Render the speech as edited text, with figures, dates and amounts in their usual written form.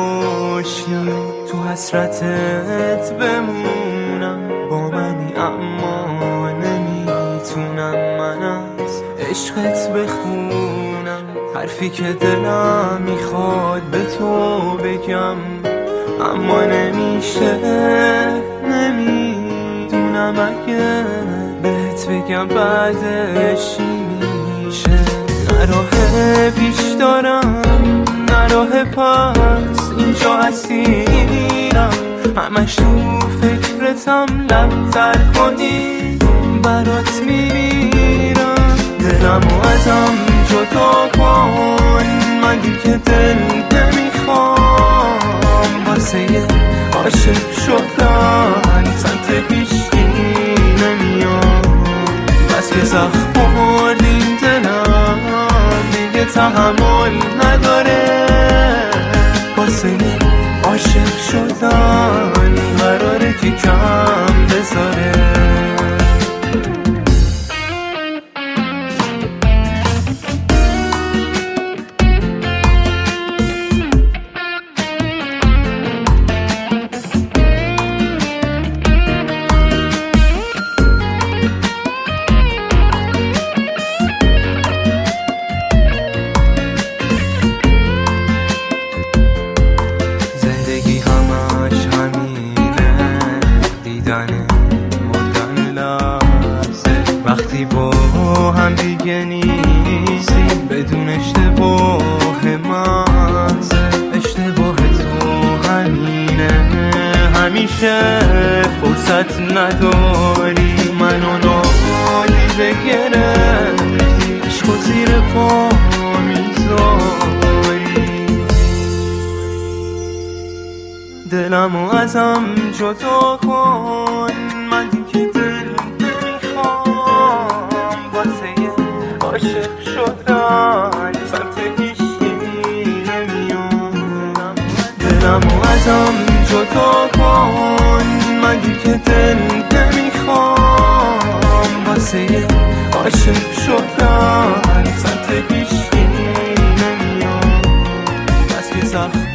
باشی، تو حسرتت بمونم، با منی اما نمیتونم من از عشقت بخونم. حرفی که دلم میخواد به تو بگم اما نمیشه، نمیدونم اگه بهت بگم بعدش چی میشه. نه راه پیش دارم نه راه پس، اینجا اسیرم، همش تو فکرتم، لب تر کنی برات میمیرم. دلمو ازم جدا کن، من دیگه دل نمیخوام، واسه عاشق شدن سمت هیچی نمیام. بس که سخت خوردیم دلم دیگه تحمل نداره، واسه عاشق شدن قراره که کم بذاره. مردن لحظه وقتی با هم دیگه نیستیم، بدون اشتباه محضه. اشتباه تو همینه، همیشه فرصت نداری، منو نادی بگرفتی، عشقو زیر پا میذاری. دلمو ازم جدا کن، من دیگه دل نمیخوام، واسه عاشق شدن سمت هیچی نمیام. دلمو ازم جدا کن، من دیگه دل نمیخوام، واسه عاشق شدن سمت هیچی نمیام. بس که سخت